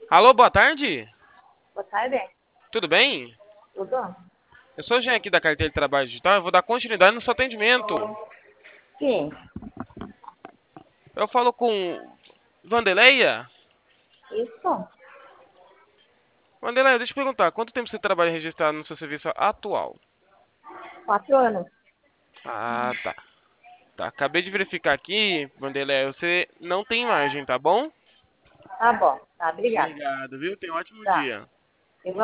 Alô, boa tarde. Boa tarde. Tudo bem? Tudo? Eu sou o Jean aqui da Carteira de Trabalho Digital. Eu vou dar continuidade no seu atendimento. Sim. Eu falo com Vandeleia. Isso? Vandeleia, deixa eu perguntar. Quanto tempo você trabalha registrado no seu serviço atual? 4 anos. Ah, tá. Tá. Acabei de verificar aqui, Vandeleia. Você não tem margem, tá bom? Tá bom. Tá, obrigada. Obrigado, viu? Tenha um ótimo Tá. dia.